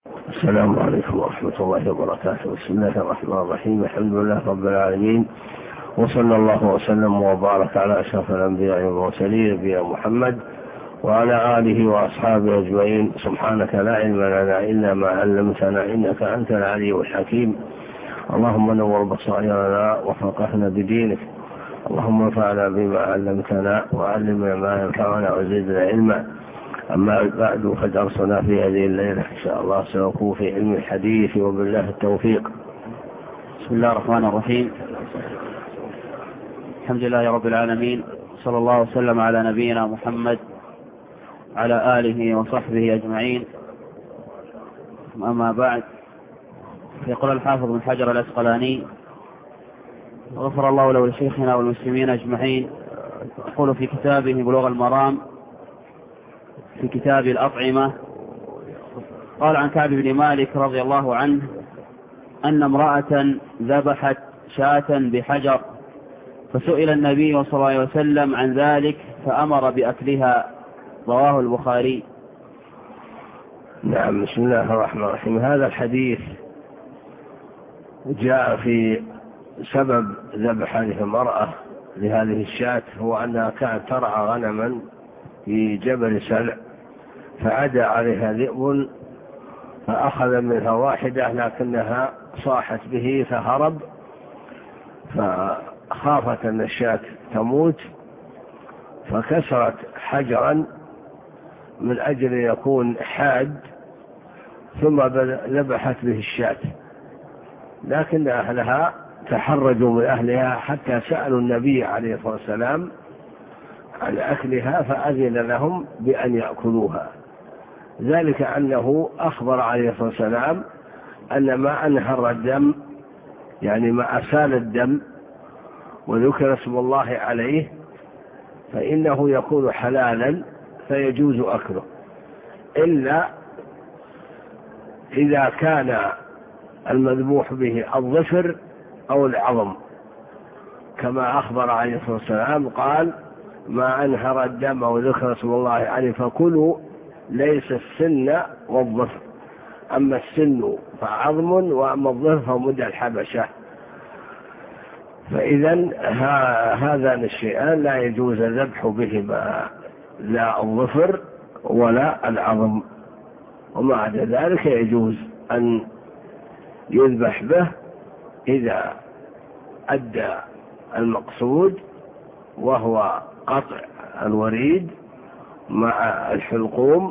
السلام عليكم ورحمة الله وبركاته. بسم الله الرحمن الرحيم. الحمد لله رب العالمين، وصلى الله وسلم وبارك على أشرف الأنبياء والمرسلين نبينا محمد وعلى آله وأصحابه أجمعين. سبحانك لا علم لنا إلا ما علمتنا إنك أنت العليم الحكيم. اللهم نور بصائرنا وفقهنا بدينك، اللهم انفعنا بما علمتنا وعلمنا ما ينفعنا وزدنا علما. أما بعد، فدرسنا في هذه الليلة إن شاء الله سنكون في علم الحديث، وبالله التوفيق. بسم الله الرحمن الرحيم. الحمد لله رب العالمين، صلى الله وسلم على نبينا محمد على آله وصحبه أجمعين. أما بعد، يقول الحافظ بن حجر العسقلاني غفر الله له ولشيخنا والمسلمين أجمعين، يقول في كتابه بلوغ المرام في كتاب الأطعمة، قال عن كعب بن مالك رضي الله عنه أن امرأة ذبحت شاة بحجر، فسئل النبي صلى الله عليه وسلم عن ذلك فأمر بأكلها، رواه البخاري. نعم. بسم الله الرحمن الرحيم. هذا الحديث جاء في سبب ذبح هذه المرأة لهذه الشاة، هو أنها كانت ترعى غنما في جبل سلع، فعدى عليها ذئب فأخذ منها واحدة، لكنها صاحت به فهرب، فخافت أن الشاة تموت فكسرت حجرا من أجل يكون حاد، ثم ذبحت به الشاة. لكن أهلها تحرجوا من أهلها حتى سألوا النبي عليه الصلاة والسلام عن أكلها، فأذن لهم بأن يأكلوها، ذلك أنه أخبر عليه الصلاة والسلام أن ما أنهر الدم، يعني ما أسال الدم وذكر اسم الله عليه، فإنه يكون حلالا فيجوز أكله، إلا إذا كان المذبوح به الظفر أو العظم، كما أخبر عليه الصلاة والسلام قال ما أنهر الدم وذكر اسم الله عليه فكلوا، ليس السن والظفر، أما السن فعظم وأما الظفر فمدى الحبشة. فإذا هذان الشيئان لا يجوز الذبح بهما، لا الظفر ولا العظم، وما عدا ذلك يجوز أن يذبح به إذا أدى المقصود، وهو قطع الوريد مع الحلقوم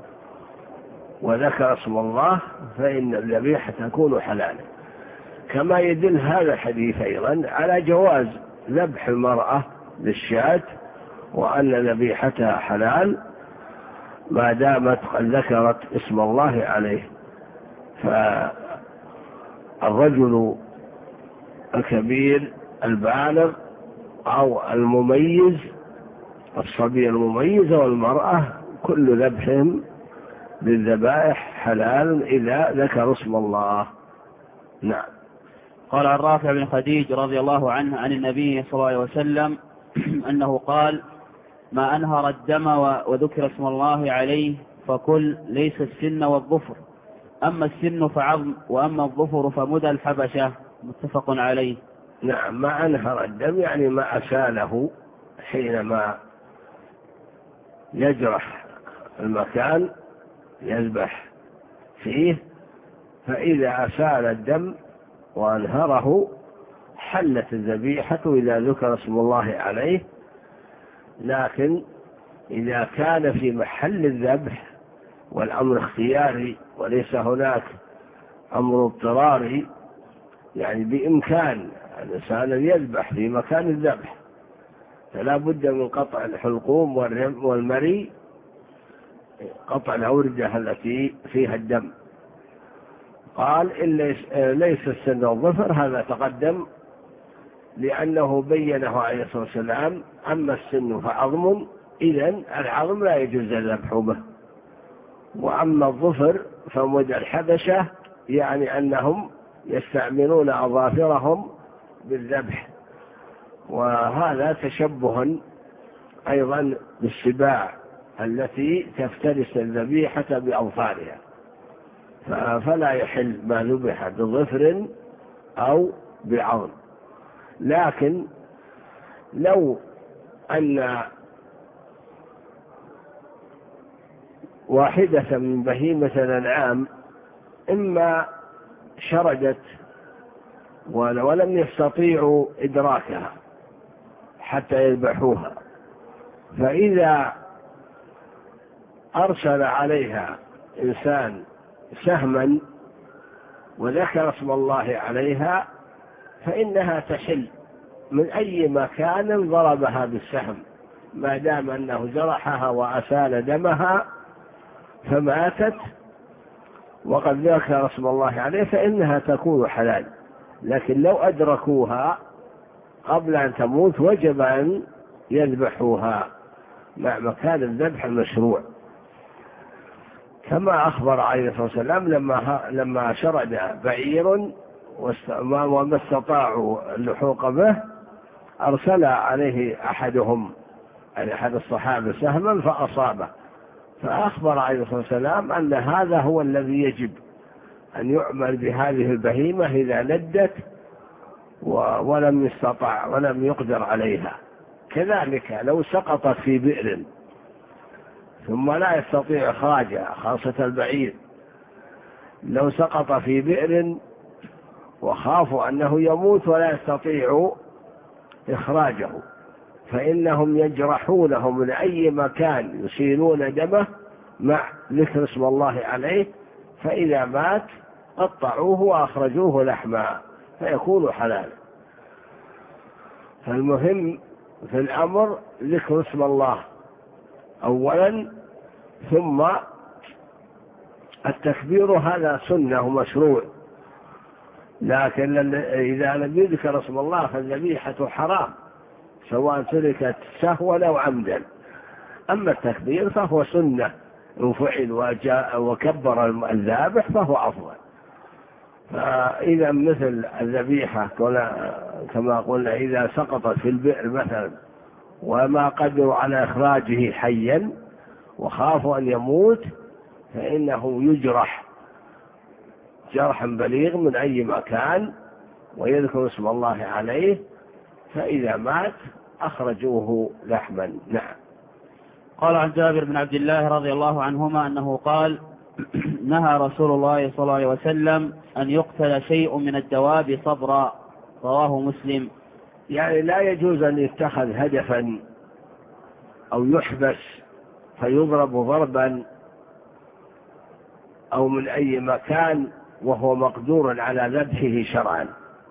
وذكر اسم الله، فإن الذبيحة تكون حلالا. كما يدل هذا الحديث أيضا على جواز ذبح المرأة للشاة، وأن ذبيحتها حلال ما دامت قد ذكرت اسم الله عليه. فالرجل الكبير البالغ أو المميز، الصبي المميز والمرأة، كل ذبحهم للذبائح حلال إذا ذكر اسم الله. نعم. قال عن رافع بن خديج رضي الله عنه عن النبي صلى الله عليه وسلم أنه قال ما أنهر الدم وذكر اسم الله عليه فكل، ليس السن والظفر، أما السن فعظم وأما الظفر فمدى الحبشة، متفق عليه. نعم. ما أنهر الدم يعني ما أساله حينما يجرح المكان يذبح فيه، فإذا أسال الدم وأنهره حلت الذبيحة إذا ذكر اسم الله عليه. لكن إذا كان في محل الذبح والأمر اختياري وليس هناك أمر اضطراري، يعني بإمكان الإنسان أن يذبح في مكان الذبح، فلا بد من قطع الحلقوم والمري، قطع الأوردة التي فيها الدم. قال ليس السن والظفر، هذا تقدم لأنه بينه عليه الصلاة والسلام، أما السن فعظم، إذن العظم لا يجوز الذبح به، وأما الظفر فمدى الحبشة، يعني أنهم يستعملون أظافرهم بالذبح، وهذا تشبه أيضا بالسباع التي تفترس الذبيحة بأظفارها، فلا يحل ما ذبح بظفر أو بعظم. لكن لو أن واحدة من بهيمة الأنعام إما شردت ولم يستطيعوا إدراكها حتى يذبحوها، فإذا أرسل عليها إنسان سهما وذكر اسم الله عليها فإنها تحل من أي مكان ضربها بالسهم، ما دام أنه جرحها وأسال دمها فماتت وقد ذكر اسم الله عليه فإنها تكون حلال. لكن لو أدركوها قبل أن تموت وجب أن يذبحوها مع مكان الذبح المشروع، كما أخبر عليه الصلاة والسلام لما شرد بعير وما استطاعوا اللحوق به أرسل عليه أحدهم أحد الصحابة سهما فأصابه، فأخبر عليه الصلاة والسلام أن هذا هو الذي يجب أن يعمل بهذه البهيمة إذا ندت ولم يستطع ولم يقدر عليها. كذلك لو سقطت في بئر ثم لا يستطيع إخراجها، خاصة البعير لو سقط في بئر وخافوا أنه يموت ولا يستطيع إخراجه فإنهم يجرحونه من أي مكان يسيلون دمه مع ذكر اسم الله عليه، فإذا مات قطعوه وأخرجوه لحما فيكون حلالا. فالمهم في الأمر ذكر اسم الله أولا، ثم التكبير هذا سنة ومشروع، لكن إذا لم يذكر اسم الله فالذبيحة حرام سواء تركت سهوا أو عمدا. أما التكبير فهو سنة إن فعل وكبر الذابح فهو أفضل. فإذا مثل الذبيحة كما قلنا إذا سقطت في البئر مثلا وما قدروا على إخراجه حيا وخافوا أن يموت فإنه يجرح جرحا بليغ من أي مكان ويذكر اسم الله عليه، فإذا مات أخرجوه لحما. نعم. قال عن جابر بن عبد الله رضي الله عنهما أنه قال: نهى رسول الله صلى الله عليه وسلم أن يقتل شيء من الدواب صبرا، رواه مسلم. يعني لا يجوز أن يتخذ هدفا أو يحبس فيضرب ضربا أو من أي مكان وهو مقدور على ذبحه شرعا.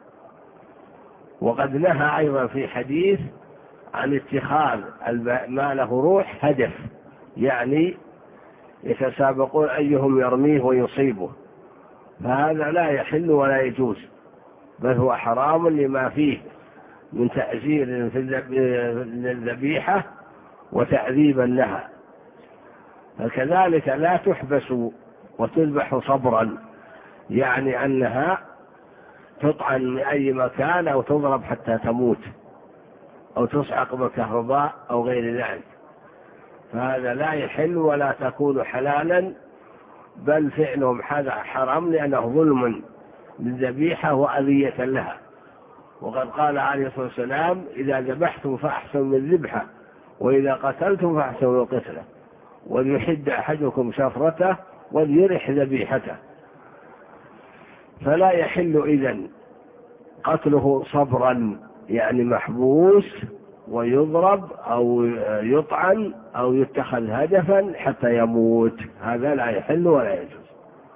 وقد نهى أيضا في حديث عن اتخاذ ما له روح هدف، يعني يتسابقون أيهم يرميه ويصيبه، فهذا لا يحل ولا يجوز، بل هو حرام لما فيه من تأزير للذبيحة وتعذيبا لها. فكذلك لا تحبس وتذبح صبرا، يعني أنها تطعن من أي مكان أو تضرب حتى تموت أو تصعق بالكهرباء أو غير ذلك، فهذا لا يحل ولا تكون حلالا، بل فعلهم هذا حرام لأنه ظلم للذبيحة وأذية لها. وقد قال عليه الصلاة والسلام: إذا ذبحتم فأحسنوا الذبحة وإذا قتلتم فأحسنوا القتلة وليحد أحدكم شفرته وليرح ذبيحته. فلا يحل إذن قتله صبرا، يعني محبوس ويضرب أو يطعن أو يتخذ هدفا حتى يموت، هذا لا يحل ولا يجوز.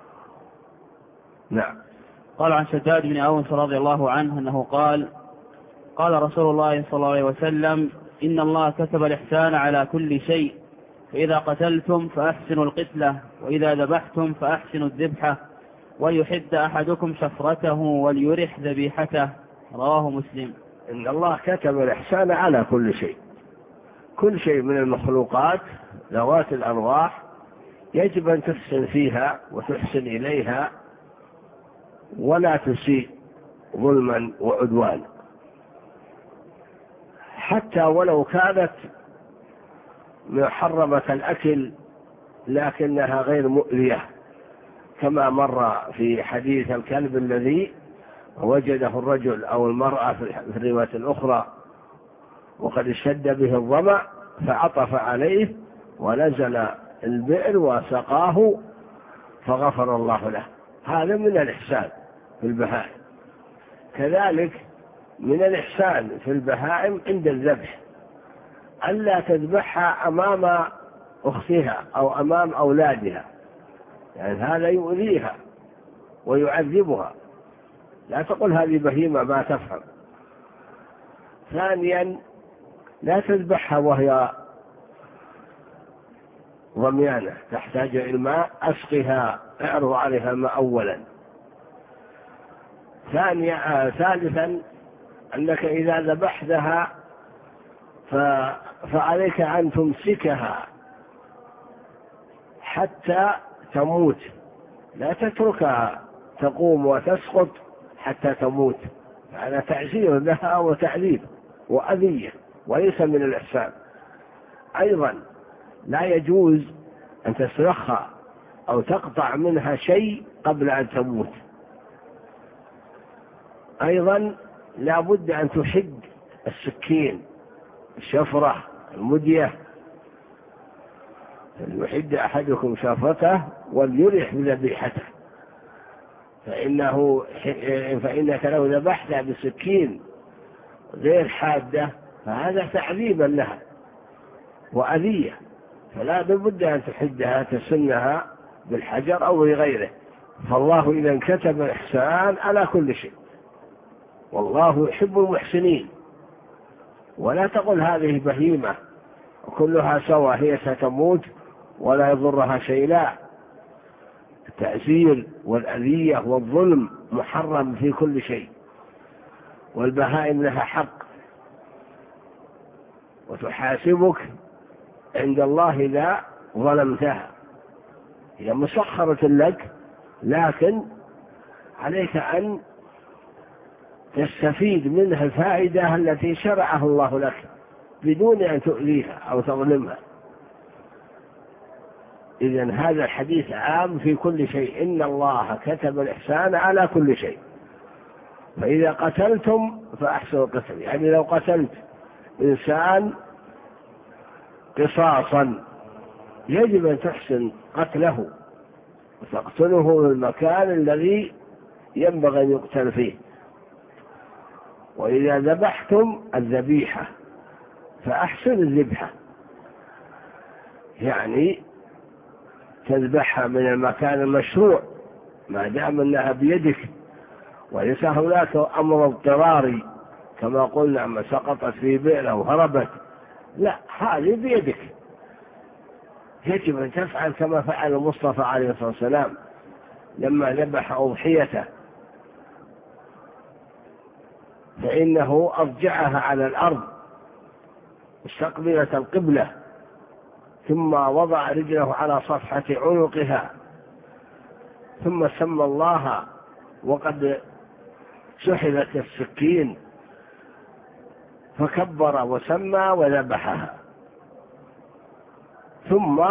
نعم. قال عن شداد بن أوس رضي الله عنه أنه قال: قال رسول الله صلى الله عليه وسلم: إن الله كتب الإحسان على كل شيء، فإذا قتلتم فأحسنوا القتلة وإذا ذبحتم فأحسنوا الذبحة وليحد أحدكم شفرته وليرح ذبيحته، رواه مسلم. إن الله كتب الإحسان على كل شيء، كل شيء من المخلوقات ذوات الأرواح يجب أن تحسن فيها وتحسن إليها ولا تسيء ظلما وعدوان، حتى ولو كانت محرمة الأكل لكنها غير مؤذية، كما مر في حديث الكلب الذي وجده الرجل أو المرأة في الرواية الأخرى وقد اشتد به الظمأ فعطف عليه ونزل البئر وسقاه فغفر الله له. هذا من الإحسان في البهائم. كذلك من الإحسان في البهائم عند الذبح ألا تذبحها أمام أختها أو أمام أولادها، يعني هذا يؤذيها ويعذبها، لا تقول هذه بهيمة ما تفهم. ثانيا لا تذبحها وهي ضميانة تحتاج إلى الماء، أسقها، اعرض عليها الماء أولا. ثالثا أنك إذا ذبحتها فعليك أن تمسكها حتى تموت، لا تتركها تقوم وتسقط حتى تموت، هذا تعزير لها وتعذيب وأذية وليس من الإحسان. أيضا لا يجوز أن تسلخها أو تقطع منها شيء قبل أن تموت. أيضا لا بد أن تحد السكين، الشفرة، المدية، يحد أحدكم شفرته وليرح بذبيحته، فإنك لو ذبحتها بسكين غير حادة فهذا تعذيبا لها وأذية، فلا بد أن تحدها تسنها بالحجر أو بغيره. فالله إذا كتب الإحسان على كل شيء، والله يحب المحسنين. ولا تقل هذه بهيمة وكلها سوى هي ستموت ولا يضرها شيء، لا، التعزير والأذية والظلم محرم في كل شيء، والبهائم لها حق وتحاسبك عند الله إذا ظلمتها. هي مسخرة لك، لكن عليك أن تستفيد منها الفائدة التي شرعها الله لك بدون أن تؤذيها أو تظلمها. إذن هذا الحديث عام في كل شيء، إن الله كتب الإحسان على كل شيء. فإذا قتلتم فأحسنوا القتل، يعني لو قتلت إنسان قصاصا يجب أن تحسن قتله وتقتله في المكان الذي ينبغي أن يقتل فيه. وإذا ذبحتم الذبيحة فأحسن الذبحة، يعني تذبحها من المكان المشروع ما دام أنها بيدك، وليس هناك أمر اضطراري كما قلنا ما سقطت في بئر أو هربت، لا، هذه بيدك، يجب أن تفعل كما فعل المصطفى عليه الصلاة والسلام لما ذبح أضحيته، فإنه أضجعها على الأرض مستقبلة القبلة، ثم وضع رجله على صفحة عنقها، ثم سمى الله وقد سحبت السكين فكبر وسمى وذبحها، ثم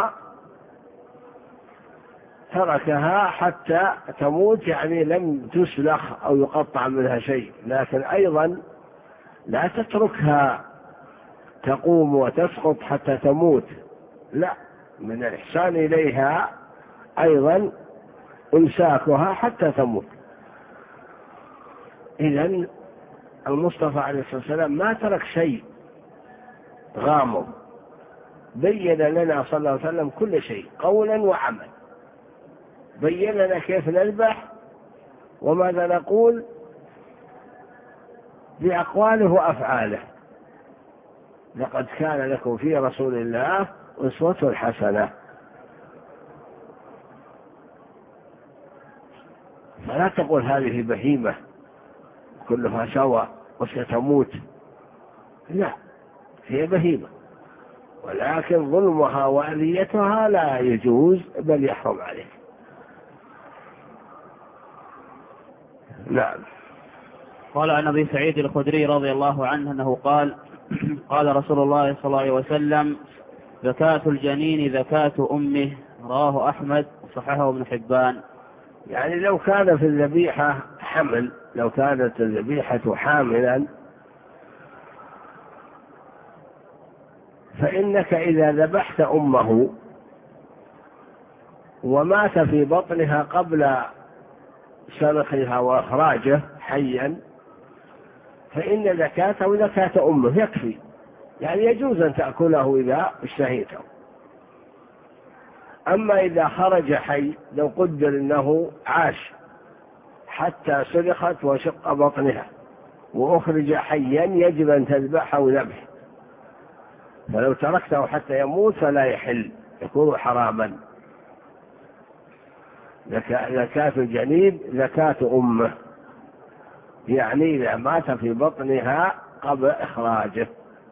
تركها حتى تموت، يعني لم تسلخ أو يقطع منها شيء. لكن أيضا لا تتركها تقوم وتسقط حتى تموت، لا، من الإحسان إليها أيضا إمساكها حتى تموت. إذن المصطفى عليه الصلاة والسلام ما ترك شيء غامض، بين لنا صلى الله عليه وسلم كل شيء قولا وعمل، بين لنا كيف نذبح وماذا نقول بأقواله وأفعاله. لقد كان لكم في رسول الله أسوة حسنة. فلا تقول هذه بهيمة كلها سوى وستموت، لا، هي بهيمة، ولكن ظلمها وأذيتها لا يجوز بل يحرم عليك. نعم. قال عن أبي سعيد الخدري رضي الله عنه أنه قال قال رسول الله صلى الله عليه وسلم: زكاة الجنين زكاة أمه. رواه أحمد وصححه ابن حبان. يعني لو كان في الذبيحة حمل، لو كانت الذبيحة حاملا فإنك إذا ذبحت أمه ومات في بطنها قبل سلخها وإخراجه حيا فإن زكاته زكاة أمه يكفي، يعني يجوز أن تأكله إذا اشتهيته. أما إذا خرج حي، لو قدر أنه عاش حتى سلخت وشق بطنها وأخرج حيا يجب أن تذبحه ذبح، فلو تركته حتى يموت فلا يحل، يكون حراما. زكاة الجنين زكاة أمه، يعني إذا مات في بطنها قبل إخراجه.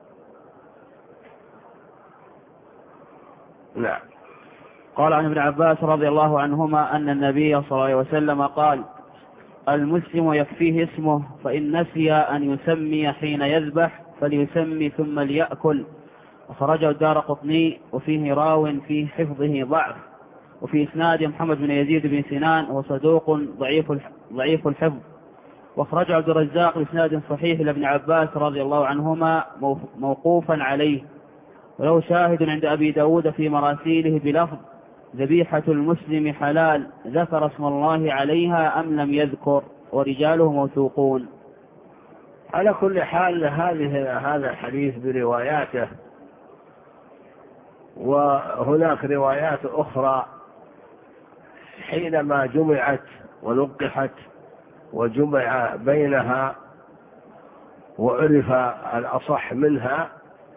نعم. قال عن ابن عباس رضي الله عنهما أن النبي صلى الله عليه وسلم قال: المسلم يكفيه اسمه، فإن نسي أن يسمي حين يذبح فليسمي ثم ليأكل. أخرجه الدارقطني وفيه راو في حفظه ضعف، وفي إسناد محمد بن يزيد بن سنان وصدوق ضعيف الحفظ. واخرج عبد الرزاق بإسناد صحيح لابن عباس رضي الله عنهما موقوفا عليه، وله شاهد عند أبي داود في مراسيله بلفظ: ذبيحة المسلم حلال، ذكر اسم الله عليها أم لم يذكر، ورجاله موثوقون. على كل حال هذا الحديث برواياته، وهناك روايات أخرى حينما جمعت ونقحت وجمع بينها وعرف الأصح منها،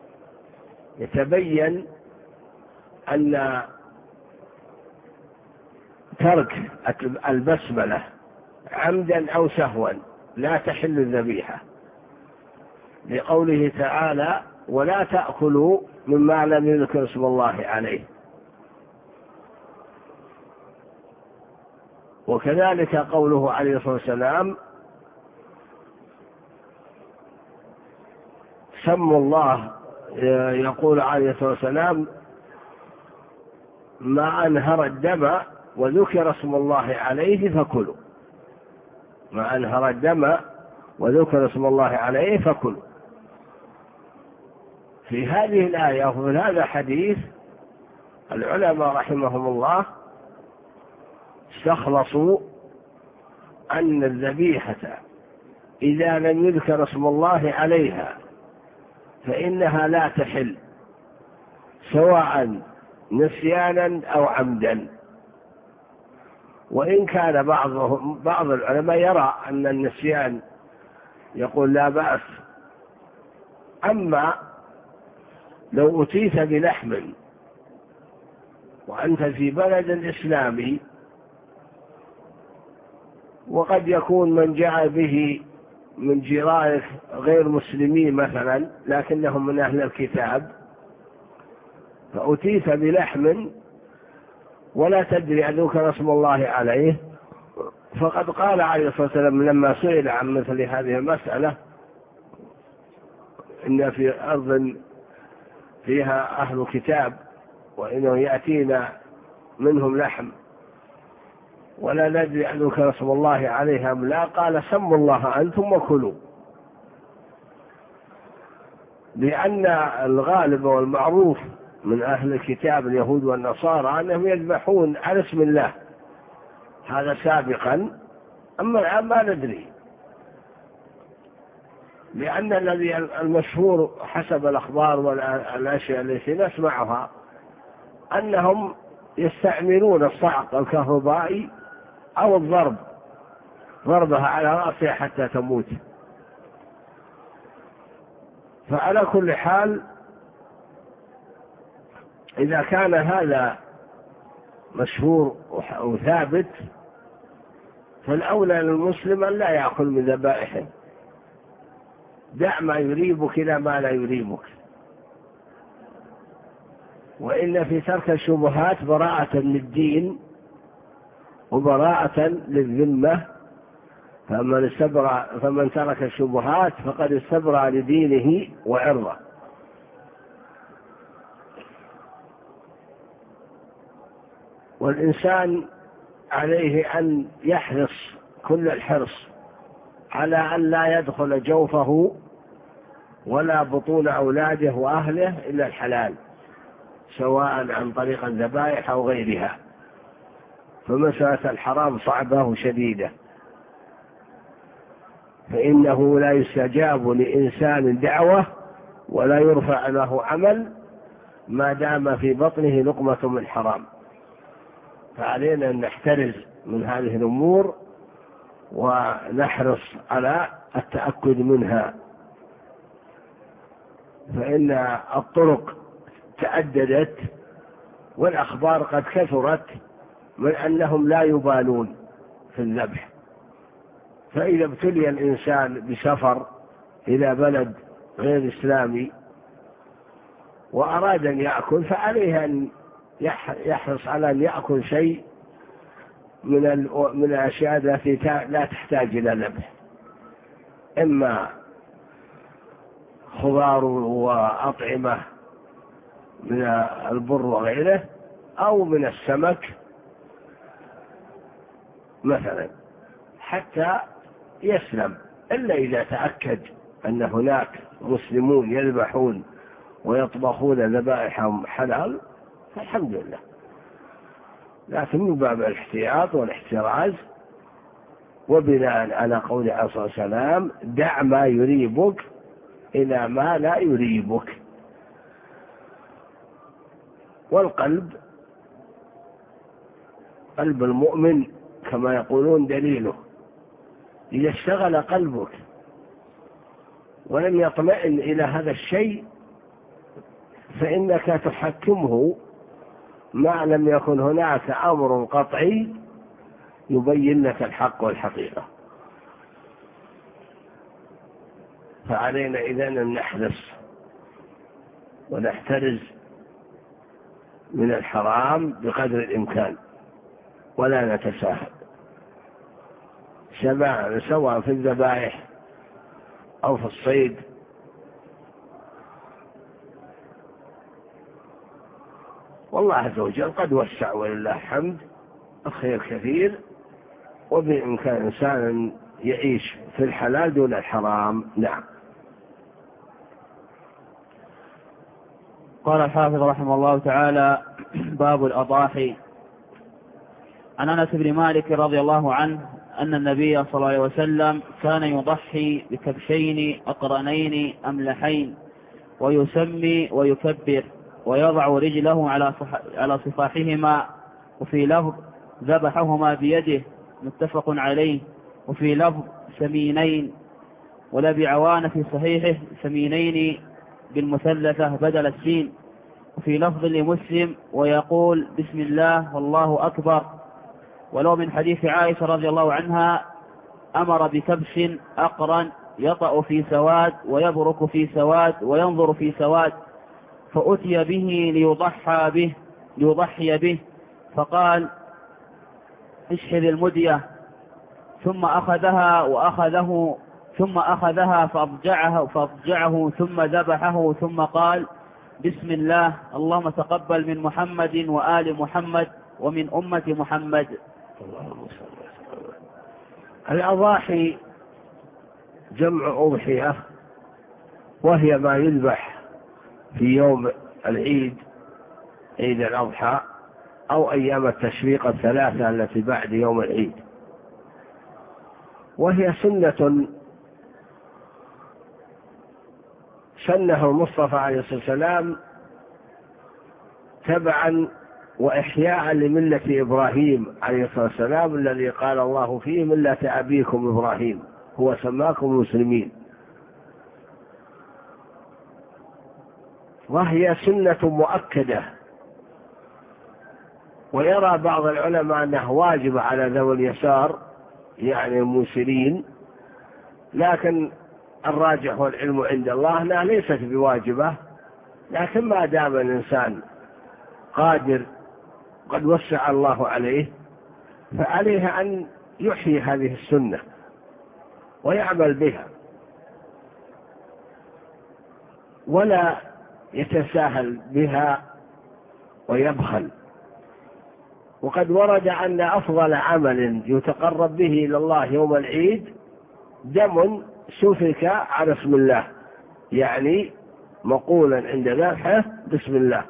يتبين أن ترك البسملة عمدا أو سهوا لا تحل الذبيحة، لقوله تعالى: ولا تأكلوا مما لم يذكر اسم الله عليه. وكذلك قوله عليه الصلاة والسلام: سموا الله، يقول عليه الصلاة والسلام: ما أنهر الدم وذكر اسم الله عليه فكلوا. ما أنهر الدم وذكر اسم الله عليه فكلوا. في هذه الآية وفي هذا الحديث العلماء رحمهم الله استخلصوا أن الذبيحة إذا لم يذكر اسم الله عليها فإنها لا تحل، سواء نسيانا أو عمدا. وإن كان بعض العلماء يرى أن النسيان يقول لا بأس. أما لو أتيت بلحم وأنت في بلد إسلامي وقد يكون من جاء به من جيرانك غير مسلمين مثلا لكنهم من أهل الكتاب، فأتيت بلحم ولا تدري أن ذكر اسم الله عليه، فقد قال عليه الصلاة والسلام لما سئل عن مثل هذه المسألة: إن في أرض فيها أهل كتاب وإنه يأتينا منهم لحم ولا ندري أن ذكر اسم الله عليها أم لا، قال: سموا الله أنتم وكلوا. لأن الغالب والمعروف من أهل الكتاب اليهود والنصارى أنهم يذبحون على اسم الله، هذا سابقا. أما الآن ما ندري، لأن الذي المشهور حسب الأخبار والأشياء التي نسمعها أنهم يستعملون الصعق الكهربائي أو ضربها على رأسها حتى تموت. فعلى كل حال إذا كان هذا مشهور وثابت فالأولى للمسلم أن لا يأكل من ذبائحه. دع ما يريبك إلى ما لا يريبك. وإن في ترك الشبهات براءة للدين وبراءة للذمة، فمن ترك الشبهات فقد استبرأ لدينه وعرضه. والإنسان عليه أن يحرص كل الحرص على أن لا يدخل جوفه ولا بطون أولاده وأهله إلا الحلال، سواء عن طريق الذبائح أو غيرها. فمسألة الحرام صعبة وشديدة، فإنه لا يستجاب لإنسان دعوة ولا يرفع له عمل ما دام في بطنه لقمة من حرام. فعلينا أن نحترز من هذه الأمور ونحرص على التأكد منها، فإن الطرق تعددت والأخبار قد كثرت من أنهم لا يبالون في الذبح. فإذا ابتلي الإنسان بسفر إلى بلد غير إسلامي وأراد أن يأكل، فعليه أن يحرص على أن يأكل شيء من الأشياء التي لا تحتاج إلى ذبح، إما خضار وأطعمة من البر وغيره، أو من السمك مثلا، حتى يسلم. إلا إذا تأكد أن هناك مسلمون يذبحون ويطبخون ذبائحهم حلال فالحمد لله، لكن من باب الاحتياط والاحتراز، وبناء على قول عليه الصلاة والسلام: دع ما يريبك إلى ما لا يريبك. والقلب، قلب المؤمن كما يقولون دليله، إذا اشتغل قلبك ولم يطمئن إلى هذا الشيء فإنك تحكمه ما لم يكن هناك أمر قطعي يبين لك الحق والحقيقة. فعلينا إذن أن نحرص ونحترز من الحرام بقدر الإمكان ولا نتساهل، سواء في الذبائح أو في الصيد. والله عز وجل قد وسع ولله الحمد، الخير كثير، وبإمكان إنسان يعيش في الحلال دون الحرام. نعم. قال الحافظ رحمه الله تعالى: باب الأضاحي. عن أنس بن مالك رضي الله عنه أن النبي صلى الله عليه وسلم كان يضحي بكبشين أقرنين أملحين، ويسمي ويكبر، ويضع رجله على صفاحهما، وفي لفظ ذبحهما بيده، متفق عليه. وفي لفظ سمينين. ولأبي عوان في صحيحه سمينين بالمثلثة بدل السين. وفي لفظ لمسلم: ويقول بسم الله والله أكبر. ولو من حديث عائشة رضي الله عنها: أمر بكبش أقرن يطأ في سواد ويبرك في سواد وينظر في سواد، فأتي به ليضحي به، فقال: اشحذ المدية. ثم أخذها فأضجعه ثم ذبحه، ثم قال: بسم الله، اللهم تقبل من محمد وآل محمد ومن أمة محمد. الأضاحي جمع أضحية، وهي ما يذبح في يوم العيد، عيد الأضحى، أو أيام التشريق الثلاثة التي بعد يوم العيد. وهي سنة سنه المصطفى عليه الصلاة والسلام تبعا وإحياء لملة إبراهيم عليه الصلاة والسلام، الذي قال الله فيه: ملة أبيكم إبراهيم هو سماكم المسلمين. وهي سنة مؤكدة، ويرى بعض العلماء أنها واجبة على ذوي اليسار، يعني الموسرين، لكن الراجح والعلم عند الله أنها ليست بواجبة، لكن ما دام الإنسان قادر قد وسع الله عليه فعليه أن يحيي هذه السنة ويعمل بها، ولا يتساهل بها ويبخل، وقد ورد أن أفضل عمل يتقرب به إلى الله يوم العيد دم سفك على اسم الله، يعني مقولا عند ذبحه بسم الله،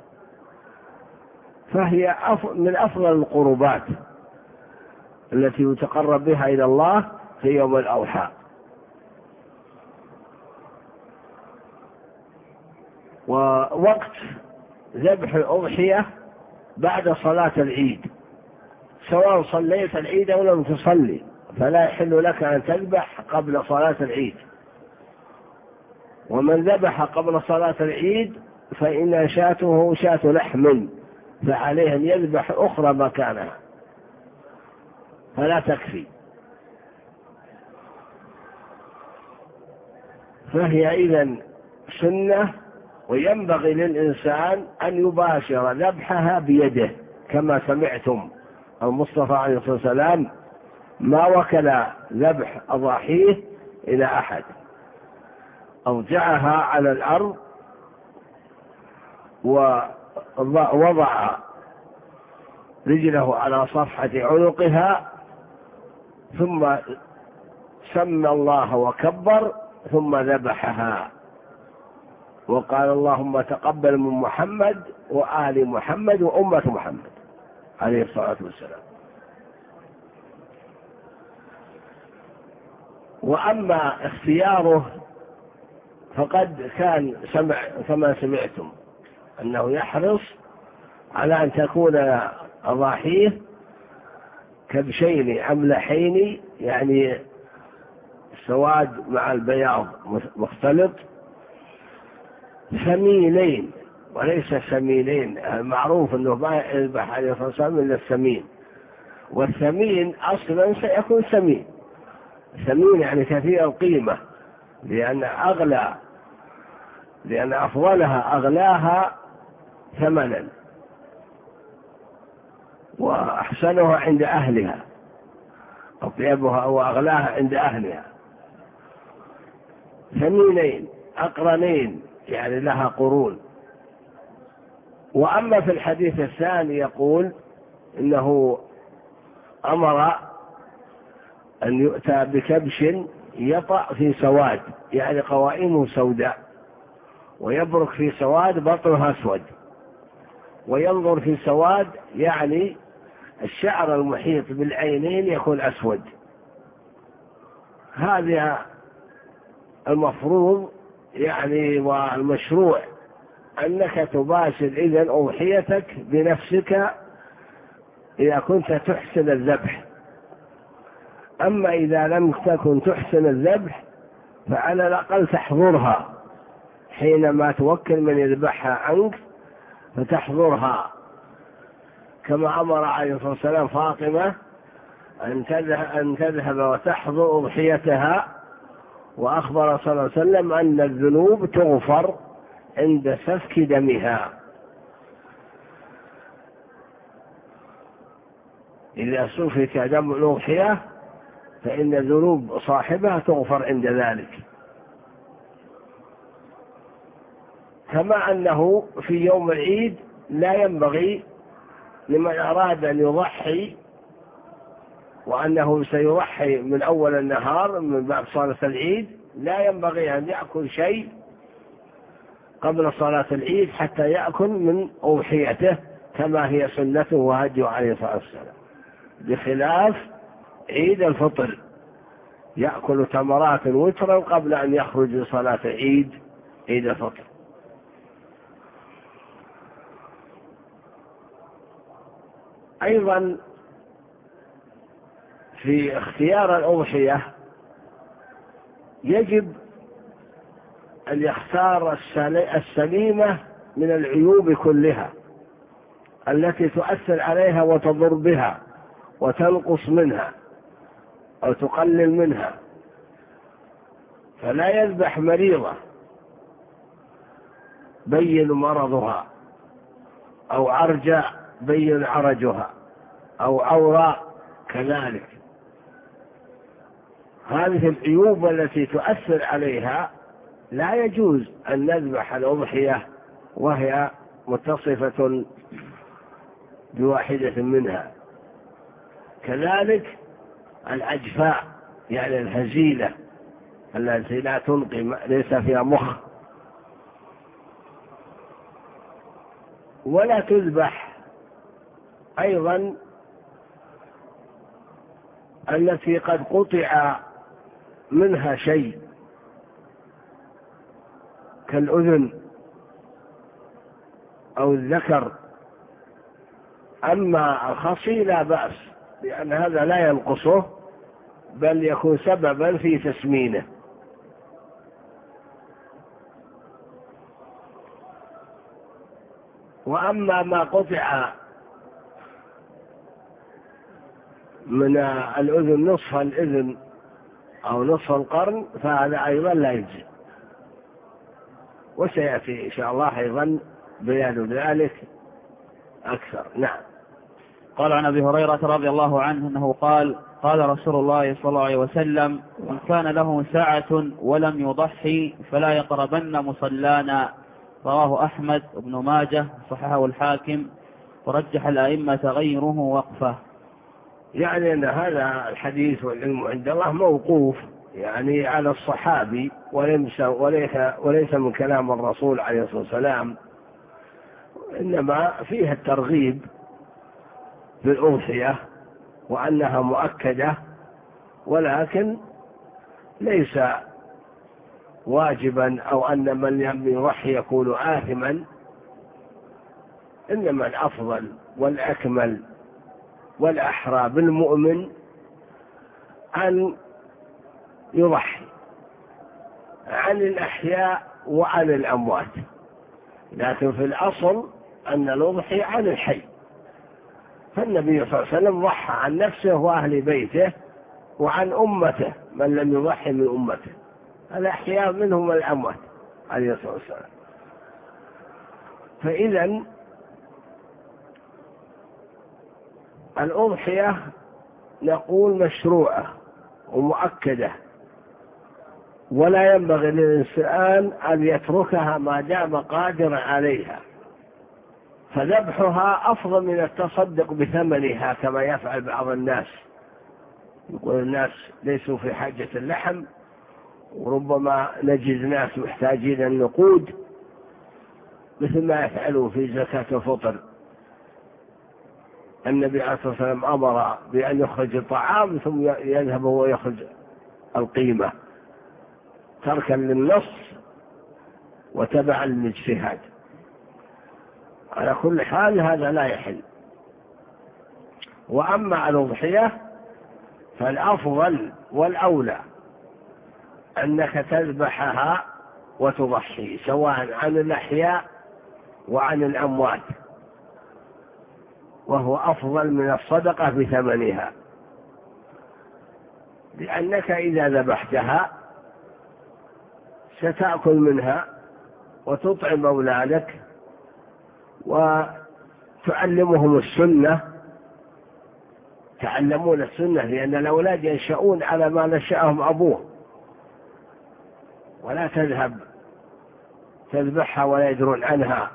فهي من أفضل القربات التي يتقرب بها إلى الله في يوم الأضحى. ووقت ذبح الأضحية بعد صلاة العيد، سواء صليت العيد أو لم تصلي، فلا يحل لك أن تذبح قبل صلاة العيد. ومن ذبح قبل صلاة العيد فإن شاته شاة لحم، فعليه أن يذبح أخرى مكانها فلا تكفي. فهي إذن سنة، وينبغي للإنسان أن يباشر ذبحها بيده، كما سمعتم المصطفى عليه الصلاة والسلام ما وكل ذبح أضاحيه إلى أحد، أوجعها على الأرض ووضع رجله على صفحة عنقها ثم سمى الله وكبر ثم ذبحها، وقال اللهم تقبل من محمد وآل محمد وأمة محمد عليه الصلاة والسلام. وأما اختياره فقد كان كما سمعتم أنه يحرص على أن تكون أضاحيه كبشين أملحين، يعني السواد مع البياض مختلط، ثمينين وليس سمينين. المعروف أنه ما يذبح عليه الصلاة والسلام إلا الثمين، والثمين أصلا سيكون ثمين يعني كثير القيمة، لأن أفضلها أغلاها ثمنا وأحسنها عند أهلها، أطيبها وأغلاها عند أهلها. ثمينين أقرنين يعني لها قرون. وأما في الحديث الثاني يقول إنه أمر أن يؤتى بكبش يطأ في سواد، يعني قوائمه سوداء، ويبرك في سواد بطنها أسود، وينظر في سواد يعني الشعر المحيط بالعينين يكون أسود. هذا المفروض يعني والمشروع أنك تباشر إذن أضحيتك بنفسك إذا كنت تحسن الذبح. أما إذا لم تكن تحسن الذبح فعلى الأقل تحضرها حينما توكل من يذبحها عنك، فتحضرها كما أمر عليه الصلاة والسلام فاطمة أن تذهب وتحضر أضحيتها، وأخبر صلى الله عليه وسلم أن الذنوب تغفر عند سفك دمها. إذا سفك دم الأضحية فإن ذنوب صاحبها تغفر عند ذلك. كما أنه في يوم العيد لا ينبغي لمن أراد أن يضحي وأنه سيضحي من أول النهار من بعد صلاة العيد، لا ينبغي أن يأكل شيء قبل صلاة العيد حتى يأكل من أضحيته كما هي سنته وهديه عليه الصلاة والسلام، بخلاف عيد الفطر يأكل تمرات وترا قبل أن يخرج لصلاة عيد الفطر. أيضا في اختيار الأضحية يجب أن يختار السليمة من العيوب كلها التي تؤثر عليها وتضر بها وتنقص منها أو تقلل منها، فلا يذبح مريضة بين مرضها، أو عرجاء بين عرجها، أو عوراء كذلك. هذه العيوب التي تؤثر عليها لا يجوز أن نذبح الأضحية وهي متصفة بواحدة منها. كذلك العجفاء يعني الهزيلة التي لا تنقي ليس فيها مخ. ولا تذبح أيضا التي قد قطع منها شيء كالأذن أو الذكر. أما الخصي لا بأس، لأن هذا لا ينقصه بل يكون سببا في تسمينه. وأما ما قطع من الأذن نصف الأذن أو نصف القرن فهذا أيضا لا يجزي، وسيأتي إن شاء الله أيضا بيان ذلك أكثر. نعم. قال عن أبي هريرة رضي الله عنه أنه قال قال رسول الله صلى الله عليه وسلم: من كان له ساعة ولم يضحي فلا يقربن مصلانا. رواه أحمد بن ماجه، صححه الحاكم، ورجح الأئمة غيره وقفه. يعني أن هذا الحديث والعلم عند الله موقوف يعني على الصحابي، وليس من كلام الرسول عليه الصلاة والسلام، إنما فيها الترغيب بالأضحية وأنها مؤكدة، ولكن ليس واجبا أو أن من لم يضحي يكون آثما، إنما الأفضل والأكمل والأحرى بالمؤمن أن يضحي عن الأحياء وعن الأموات، لكن في الأصل أن الأضحية عن الحي. فالنبي صلى الله عليه وسلم ضحى عن نفسه وأهل بيته وعن أمته من لم يضحي من أمته، الأحياء منهم الأموات عليه الصلاة والسلام. فإذا الأضحية نقول مشروعة ومؤكدة، ولا ينبغي للإنسان أن يتركها ما دام قادرا عليها، فذبحها أفضل من التصدق بثمنها كما يفعل بعض الناس. يقول الناس ليسوا في حاجة اللحم، وربما نجد ناس محتاجين النقود مثل ما يفعلوا في زكاة الفطر. النبي عليه الصلاة والسلام أمر بأن يخرج الطعام ثم يذهب ويخرج القيمة تركا للنص وتبعا للاجتهاد. على كل حال هذا لا يحل. وأما الأضحية فالأفضل والأولى أنك تذبحها وتضحي سواء عن الأحياء وعن الأموات، وهو أفضل من الصدقة بثمنها، لأنك إذا ذبحتها ستأكل منها وتطعم أولادك وتعلمهم السنة، تعلمون السنة، لأن الأولاد ينشأون على ما نشأهم أبوه، ولا تذهب تذبحها ولا يدرون عنها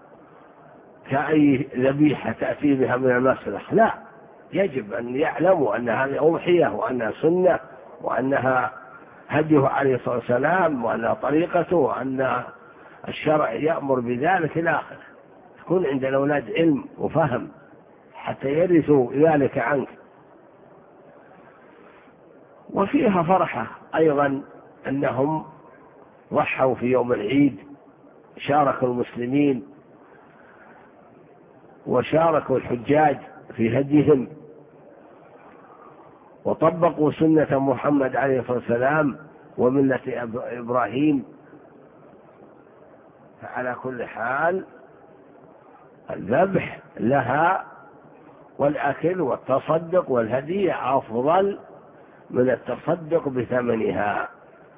كأي ذبيحة تأتي بها من المسلخ. لا، يجب أن يعلموا أن هذه أضحية وأنها سنة وأنها هديه عليه الصلاة والسلام وأنها طريقته وأن الشرع يأمر بذلك إلى آخره. يكون عند الأولاد علم وفهم حتى يرثوا ذلك عنك. وفيها فرحة أيضا أنهم ضحوا في يوم العيد، شاركوا المسلمين وشاركوا الحجاج في هديهم وطبقوا سنة محمد عليه الصلاة والسلام وملة إبراهيم. فعلى كل حال الذبح لها والأكل والتصدق والهدية أفضل من التصدق بثمنها،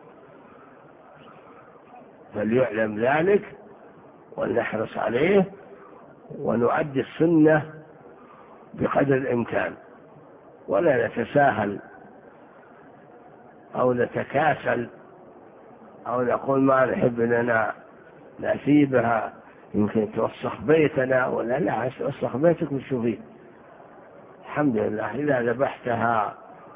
فليعلم ذلك ولنحرص عليه ونؤدي السنة بقدر الإمكان، ولا نتساهل أو نتكاسل أو نقول ما نحب أننا نأتي بها يمكن توسخ بيتنا ولا لا، توسخ بيتك وتشوفين. الحمد لله إذا ذبحتها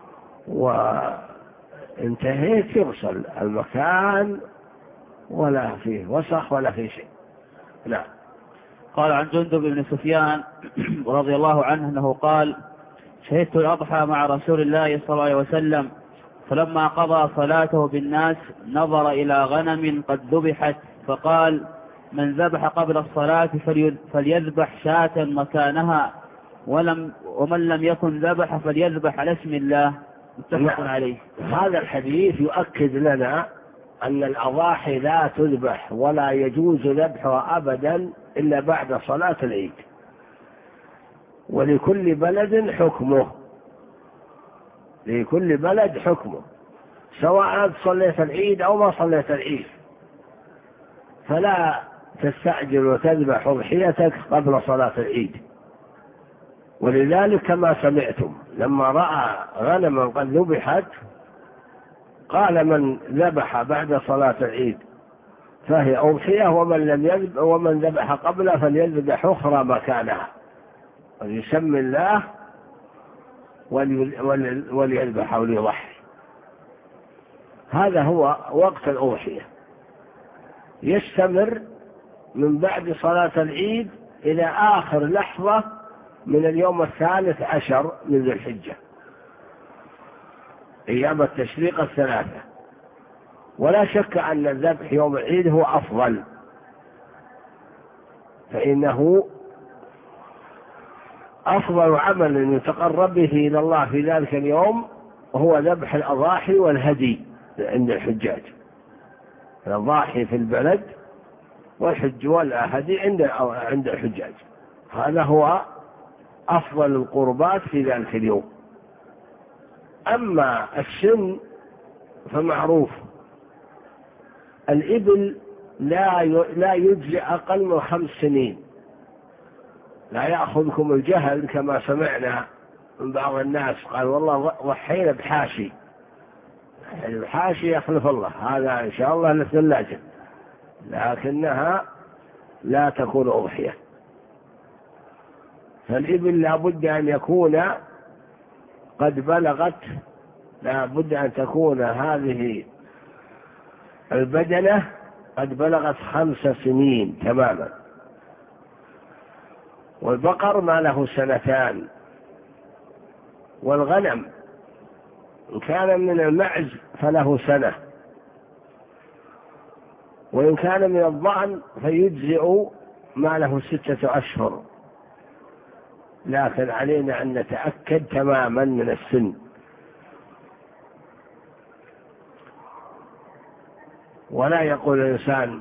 وانتهيت يغسل المكان ولا فيه وسخ ولا فيه شيء. لا. قال عن جندب بن سفيان رضي الله عنه أنه قال: شهدت الأضحى مع رسول الله صلى الله عليه وسلم، فلما قضى صلاته بالناس نظر إلى غنم قد ذبحت فقال: من ذبح قبل الصلاة فليذبح شاة مكانها، ومن لم يكن ذبح فليذبح على اسم الله. متفق عليه. هذا الحديث يؤكد لنا أن الأضاحي لا تذبح ولا يجوز ذبحها أبدا إلا بعد صلاة العيد، ولكل بلد حكمه، لكل بلد حكمه، سواء صليت العيد أو ما صليت العيد، فلا تستعجل وتذبح أضحيتك قبل صلاة العيد. ولذلك كما سمعتم لما رأى غنما قد ذبحت قال: من ذبح بعد صلاة العيد فهي أضحية، ومن ذبح قبله فليذبح أخرى مكانها، وليسمي الله وليذبح أو ليضحي. هذا هو وقت الأضحية، يستمر من بعد صلاة العيد إلى آخر لحظة من اليوم 13 من ذي الحجة، أيام التشريق 3. ولا شك أن الذبح يوم العيد هو أفضل، فإنه أفضل عمل يتقرب به إلى الله في ذلك اليوم هو ذبح الأضاحي والهدي عند الحجاج. الأضاحي في البلد والحج والهدي عند الحجاج، هذا هو أفضل القربات في ذلك اليوم. أما السن فمعروف، الإبل لا يجزي أقل من 5 سنين، لا يأخذكم الجهل كما سمعنا من بعض الناس قال: والله ضحينا بحاشي. الحاشي يخلف الله، هذا إن شاء الله للثلاجة، لكنها لا تكون أضحية. فالإبل لا بد أن يكون قد بلغت، لا بد أن تكون هذه البدنة قد بلغت 5 سنين تماما. والبقر ما له 2 سنين، والغنم إن كان من المعز فله 1 سنة، وإن كان من الضأن فيجزئ ما له 6 أشهر. لكن علينا أن نتأكد تماما من السن. ولا يقول الإنسان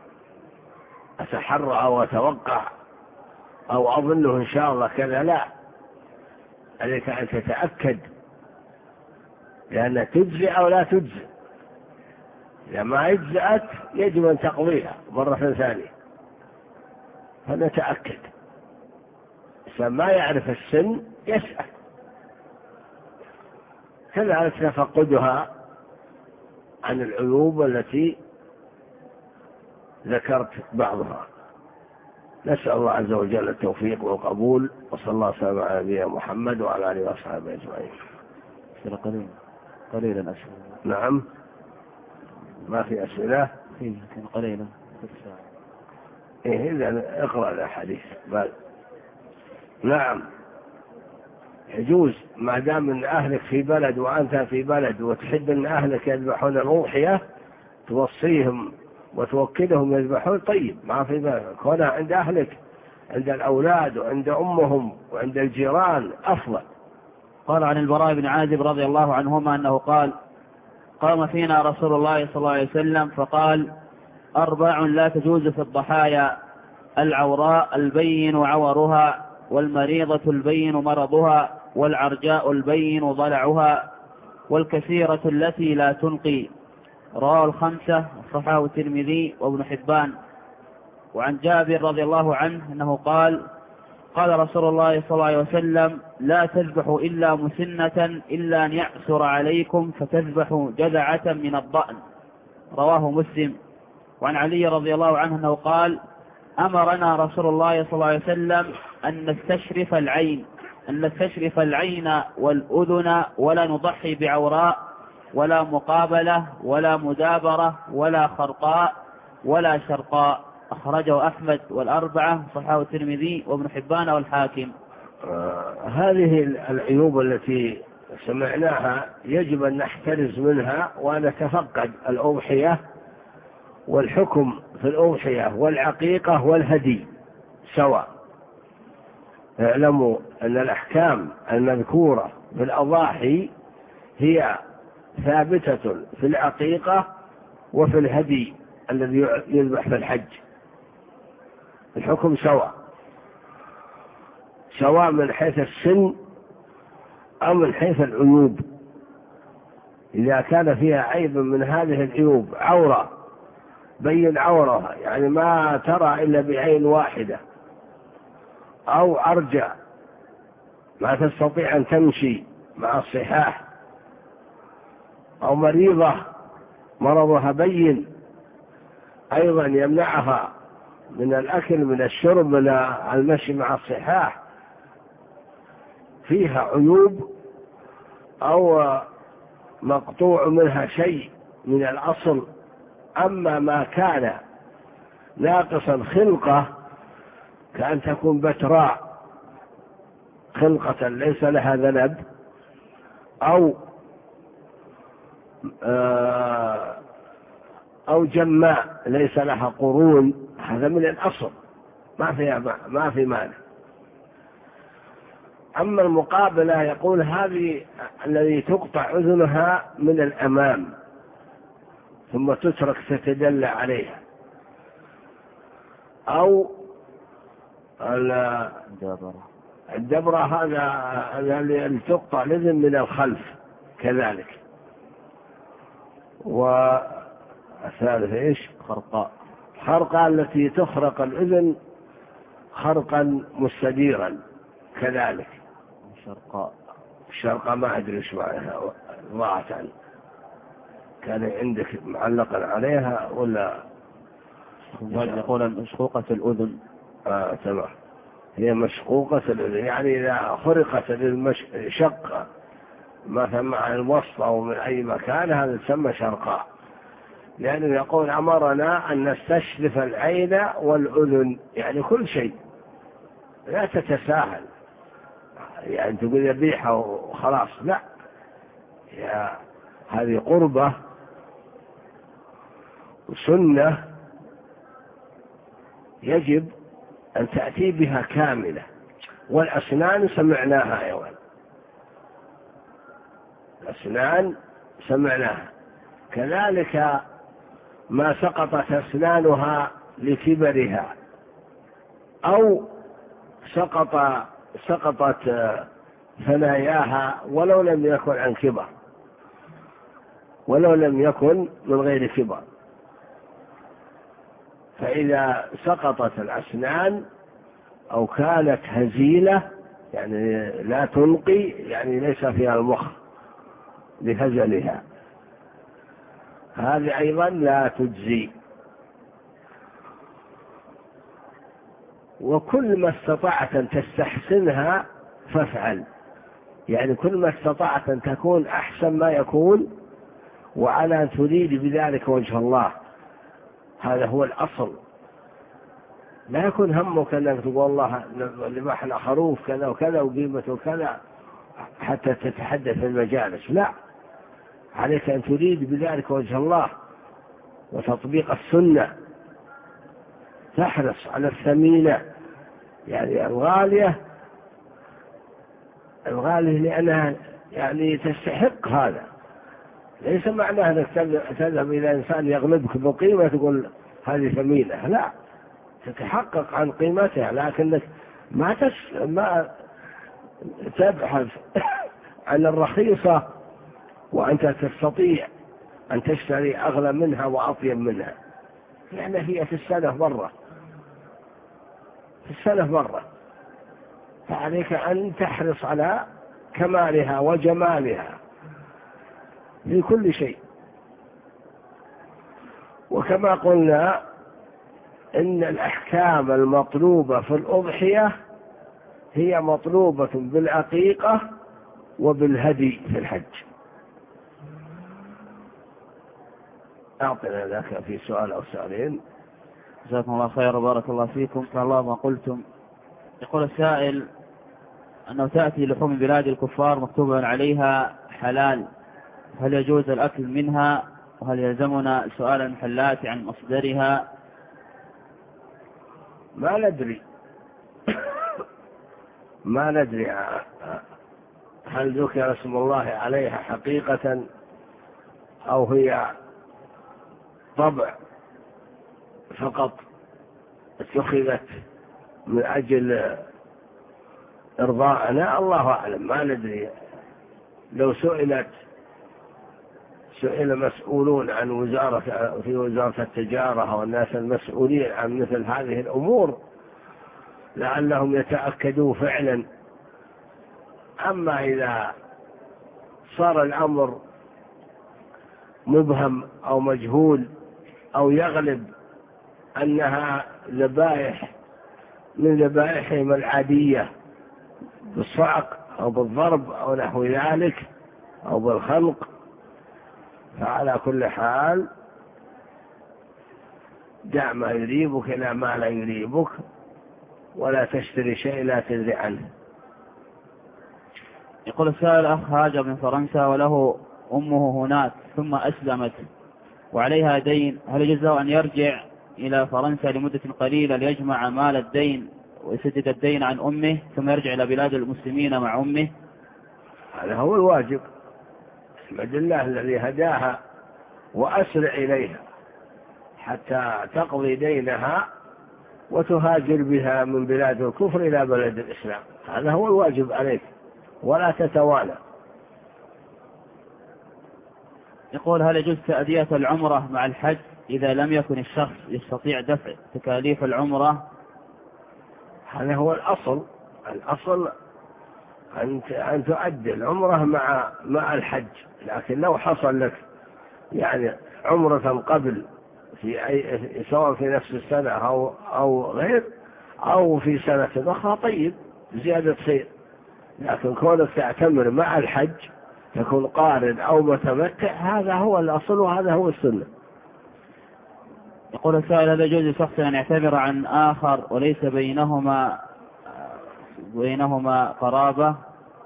أتحرى أو أتوقع أو أظنه إن شاء الله كذا، لا، عليك أن تتأكد، لأن تجزئ أو لا تجزئ. إذا ما أجزأت يجب أن تقضيها مرة ثانية، فنتأكد. فما يعرف السن يسأل، كذلك تفقدها عن العيوب التي ذكرت بعضها. نسأل الله عز وجل التوفيق والقبول، وصلى الله وسلم على نبينا محمد وعلى آله وصحبه أجمعين. قليلا أسئلة. نعم، ما في أسئلة قليلا. إيه، إذا اقرأ الأحاديث. نعم، يجوز ما دام من أهلك في بلد وأنت في بلد وتحب أن أهلك يذبحون الأضحية توصيهم وتوكلهم يذبحون، طيب ما في بلد، هنا عند أهلك، عند الأولاد وعند أمهم وعند الجيران أفضل. قال عن البراء بن عازب رضي الله عنهما أنه قال: قام فينا رسول الله صلى الله عليه وسلم فقال: 4 لا تجوز في الضحايا: العوراء البين عورها، والمريضة البين مرضها، والعرجاء البين ضلعها، والكثيرة التي لا تنقي. رواه 5، صححه الترمذي وابن حبان. وعن جابر رضي الله عنه أنه قال: قال رسول الله صلى الله عليه وسلم: لا تذبحوا إلا مسنة إلا أن يعسر عليكم فتذبحوا جذعة من الضأن. رواه مسلم. وعن علي رضي الله عنه أنه قال: أمرنا رسول الله صلى الله عليه وسلم أن نستشرف العين والأذن، ولا نضحي بعوراء ولا مقابلة ولا مدابرة ولا خرقاء ولا شرقاء. أخرجه أحمد والأربعة، صححه الترمذي وابن حبان والحاكم. هذه العيوب التي سمعناها يجب أن نحترز منها ونتفقد الأضحية، والحكم في الأضحية والعقيقة والهدي سواء. اعلموا أن الأحكام المذكورة في الأضاحي هي ثابتة في العقيقة وفي الهدي الذي يذبح في الحج. الحكم سواء من حيث السن أو من حيث العيوب. إذا كان فيها عيب من هذه العيوب، عورة بين عورها يعني ما ترى إلا بعين واحدة، أو أرجع ما تستطيع أن تمشي مع الصحاح، أو مريضة مرضها بين أيضا يمنعها من الأكل من الشرب من المشي مع الصحاح، فيها عيوب أو مقطوع منها شيء من الأصل. أما ما كان ناقصا خلقة كأن تكون بتراء خلقة ليس لها ذنب، أو جماء ليس لها قرون، هذا من الأصل ما في مانع. أما المقابلة يقول هذه الذي تقطع أذنها من الأمام ثم تترك تتدلى عليها، أو الدبرة هذا اللي تقطع الأذن من الخلف كذلك. والثالث إيش؟ خرقاء التي تخرق الأذن خرقا مستديرا كذلك. الشرقاء ما أدري إيش معناها، ضاعت عنه. كان عندك معلقا عليها ولا؟ يقول مشقوقة الأذن. تمام، هي مشقوقة الأذن، يعني إذا خرقت الشقة مثلا مع الوسط أو من أي مكان هذا يسمى شرقاء، لأنه يقول أمرنا أن نستشرف العين والأذن، يعني كل شيء لا تتساهل، يعني تقول ذبيحة وخلاص، لا، هذه قربة وسنة يجب أن تأتي بها كاملة. والأسنان سمعناها أيضا، الأسنان سمعناها كذلك، ما سقطت أسنانها لكبرها أو سقطت ثناياها ولو لم يكن عن كبر، ولو لم يكن من غير كبر. فإذا سقطت الأسنان أو كانت هزيلة يعني لا تنقي، يعني ليس فيها المخ لهزلها، هذه أيضا لا تجزي. وكل ما استطعت أن تستحسنها فافعل، يعني كل ما استطعت أن تكون أحسن ما يكون، وعلى أن تريد بذلك وجه الله، هذا هو الأصل. لا يكون همك أنك تقول الله ذبحنا خروف كذا وكذا وقيمته كذا حتى تتحدث في المجالس، لا، عليك أن تريد بذلك وجه الله وتطبيق السنة، تحرص على الثمينة، يعني الغالية لأنها يعني تستحق هذا. ليس معناه أنك تذهب إلى إنسان يغلبك بقيمة تقول هذه ثمينة، لا، تتحقق عن قيمتها، لكنك ما تبحث عن الرخيصة وأنت تستطيع أن تشتري أغلى منها وأطيب منها، لأن هي في السنة مرة، فعليك أن تحرص على كمالها وجمالها في كل شيء. وكما قلنا إن الأحكام المطلوبة في الأضحية هي مطلوبة بالعقيقة وبالهدي في الحج. أعطنا ذاك في سؤال أو سؤالين. جزاكم الله خير وبارك الله فيكم. فالله ما قلتم. يقول السائل أنه تأتي لحوم بلاد الكفار مكتوبا عليها حلال، هل يجوز الأكل منها؟ وهل يلزمنا سؤال المحلات عن مصدرها؟ ما ندري ما ندري هل ذكر اسم الله عليها حقيقة أو هي طبع فقط اتخذت من أجل إرضاءنا، الله أعلم، ما ندري. لو سئل مسؤولون عن في وزارة التجارة والناس المسؤولين عن مثل هذه الأمور لعلهم يتأكدوا فعلا. أما إذا صار الأمر مبهم أو مجهول أو يغلب أنها ذبائح من ذبائحهم العادية بالصعق أو بالضرب أو نحو ذلك أو بالخنق، فعلى كل حال دع ما يريبك إلى ما لا يريبك، ولا تشتري شيء لا تدري عنه. يقول السائل أخ هاجر من فرنسا وله أمه هناك ثم أسلمت وعليها دين، هل يجوز أن يرجع إلى فرنسا لمدة قليلة ليجمع مال الدين ويسدد الدين عن أمه ثم يرجع إلى بلاد المسلمين مع أمه؟ هذا هو الواجب. احمد الله الذي هداها وأسرع إليها حتى تقضي دينها وتهاجر بها من بلاد الكفر إلى بلد الإسلام. هذا هو الواجب عليك ولا تتوانى. يقول هل يجوز تأدية العمرة مع الحج إذا لم يكن الشخص يستطيع دفع تكاليف العمرة؟ هذا هو الأصل أن تؤدي العمرة مع الحج. لكن لو حصل لك يعني عمرة قبل سواء في نفس السنة أو غير أو في سنة أخرى، طيب زيادة خير. لكن كونك تعتمر مع الحج تكون قارن أو متمتع، هذا هو الأصل وهذا هو السنة. يقول السائل هل يجوز لشخص أن يعتمر عن آخر وليس بينهما قرابة؟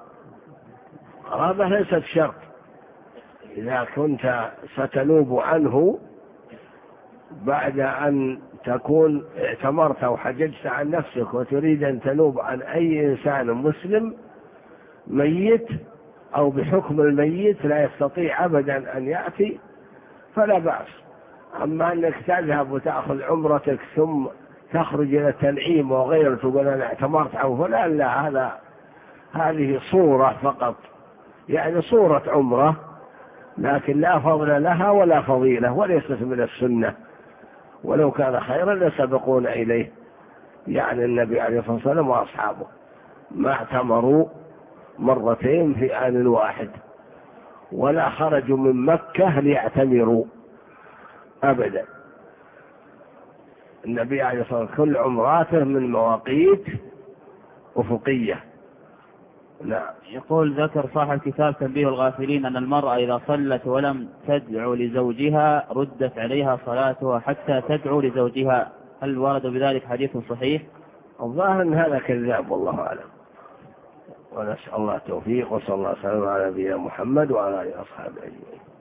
قرابة ليست شرط. إذا كنت ستنوب عنه بعد أن تكون اعتمرت أو حججت عن نفسك وتريد أن تنوب عن أي إنسان مسلم ميت أو بحكم الميت لا يستطيع أبدا أن يأتي فلا بأس. أما أنك تذهب وتأخذ عمرتك ثم تخرج إلى التنعيم وغيره تقول أنا اعتمرت عن فلان، لا، هذه صورة فقط، يعني صورة عمرة، لكن لا فضل لها ولا فضيلة وليست من السنة. ولو كان خيرا لسبقون إليه، يعني النبي عليه الصلاة والسلام وأصحابه ما اعتمروا مرتين في آن واحد ولا خرجوا من مكة ليعتمروا أبدا. النبي عليه الصلاة والسلام كل عمراته من مواقيت أفقية. نعم. يقول ذكر صاحب كتاب تنبيه الغافلين أن المرأة إذا صلت ولم تدعو لزوجها ردت عليها صلاتها حتى تدعو لزوجها، هل ورد بذلك حديث صحيح؟ الظاهر أن هذا كذاب والله أعلم، ونسأل الله التوفيق، وصلى الله وسلم على نبينا محمد وعلى آله وأصحابه أجمعين.